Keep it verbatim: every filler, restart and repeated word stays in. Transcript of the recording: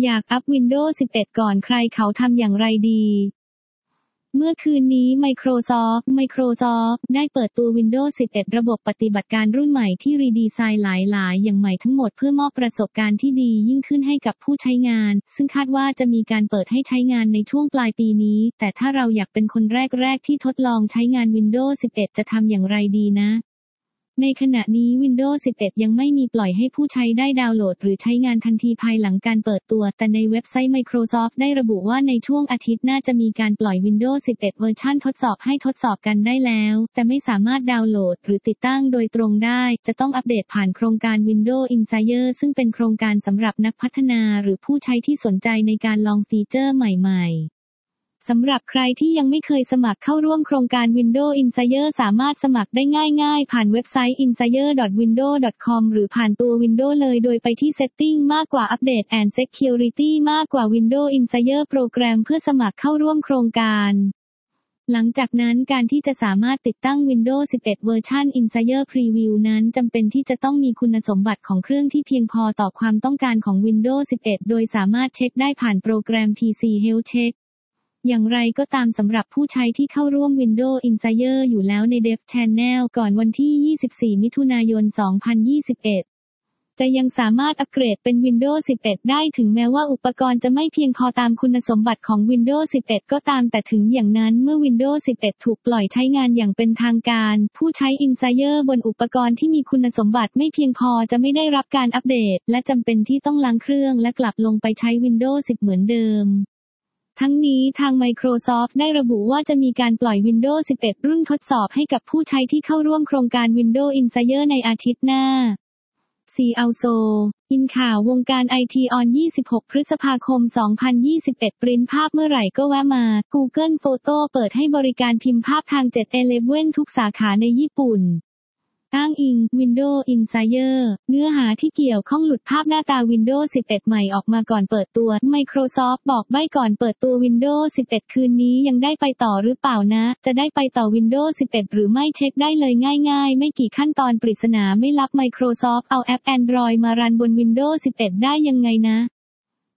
อยากอัพ Windows สิบเอ็ด ก่อนใครเขาทำอย่างไรดีเมื่อคืนนี้ Microsoft Microsoft ได้เปิดตัว Windows สิบเอ็ด ระบบปฏิบัติการรุ่นใหม่ที่รีดีไซน์หลายๆอย่างใหม่ทั้งหมดเพื่อมอบประสบการณ์ที่ดียิ่งขึ้นให้กับผู้ใช้งานซึ่งคาดว่าจะมีการเปิดให้ใช้งานในช่วงปลายปีนี้แต่ถ้าเราอยากเป็นคนแรกๆที่ทดลองใช้งาน Windows สิบเอ็ด จะทำอย่างไรดีนะในขณะนี้ Windows สิบเอ็ด ยังไม่มีปล่อยให้ผู้ใช้ได้ดาวน์โหลดหรือใช้งานทันทีภายหลังการเปิดตัวแต่ในเว็บไซต์ Microsoft ได้ระบุว่าในช่วงอาทิตย์หน้าจะมีการปล่อย Windows สิบเอ็ด เวอร์ชันทดสอบให้ทดสอบกันได้แล้วแต่ไม่สามารถดาวน์โหลดหรือติดตั้งโดยตรงได้จะต้องอัปเดตผ่านโครงการ Windows Insider ซึ่งเป็นโครงการสำหรับนักพัฒนาหรือผู้ใช้ที่สนใจในการลองฟีเจอร์ใหม่ๆสำหรับใครที่ยังไม่เคยสมัครเข้าร่วมโครงการ Windows Insider สามารถสมัครได้ง่ายๆผ่านเว็บไซต์ insider ดอท windows ดอท คอม หรือผ่านตัว Windows เลยโดยไปที่ Setting มากกว่า Update and Security มากกว่า Windows Insider Program เพื่อสมัครเข้าร่วมโครงการหลังจากนั้นการที่จะสามารถติดตั้ง Windows สิบเอ็ด เวอร์ชัน Insider Preview นั้นจำเป็นที่จะต้องมีคุณสมบัติของเครื่องที่เพียงพอต่อความต้องการของ Windows สิบเอ็ด โดยสามารถเช็คได้ผ่านโปรแกรม พี ซี Health Checkอย่างไรก็ตามสำหรับผู้ใช้ที่เข้าร่วม Windows Insider อยู่แล้วใน Dev Channel ก่อนวันที่ ยี่สิบสี่ มิถุนายน สองพันยี่สิบเอ็ด จะยังสามารถอัปเกรดเป็น Windows สิบเอ็ด ได้ถึงแม้ว่าอุปกรณ์จะไม่เพียงพอตามคุณสมบัติของ Windows สิบเอ็ด ก็ตามแต่ถึงอย่างนั้นเมื่อ Windows สิบเอ็ด ถูกปล่อยใช้งานอย่างเป็นทางการผู้ใช้ Insider บนอุปกรณ์ที่มีคุณสมบัติไม่เพียงพอจะไม่ได้รับการอัปเดตและจำเป็นที่ต้องล้างเครื่องและกลับลงไปใช้ Windows สิบ เหมือนเดิมทั้งนี้ทาง Microsoft ได้ระบุว่าจะมีการปล่อย Windows สิบเอ็ด รุ่นทดสอบให้กับผู้ใช้ที่เข้าร่วมโครงการ Windows Insider ในอาทิตย์หน้า ซี อัล โซ อินข่าววงการ ไอ ที ออน ยี่สิบหก พฤษภาคม สองพันยี่สิบเอ็ด ปริ้นภาพเมื่อไหร่ก็แวะมา Google Photo เปิดให้บริการพิมพ์ภาพทาง เจ็ด อีเลฟเว่น ทุกสาขาในญี่ปุ่นอ้างอิง Windows Insider เนื้อหาที่เกี่ยวข้องหลุดภาพหน้าตา Windows สิบเอ็ด ใหม่ออกมาก่อนเปิดตัว Microsoft บอกใบ้ก่อนเปิดตัว Windows สิบเอ็ด คืนนี้ยังได้ไปต่อหรือเปล่านะจะได้ไปต่อ Windows สิบเอ็ด หรือไม่เช็คได้เลยง่ายๆไม่กี่ขั้นตอนปริศนาไม่ลับ Microsoft เอาแอป Android มารันบน Windows สิบเอ็ด ได้ยังไงนะ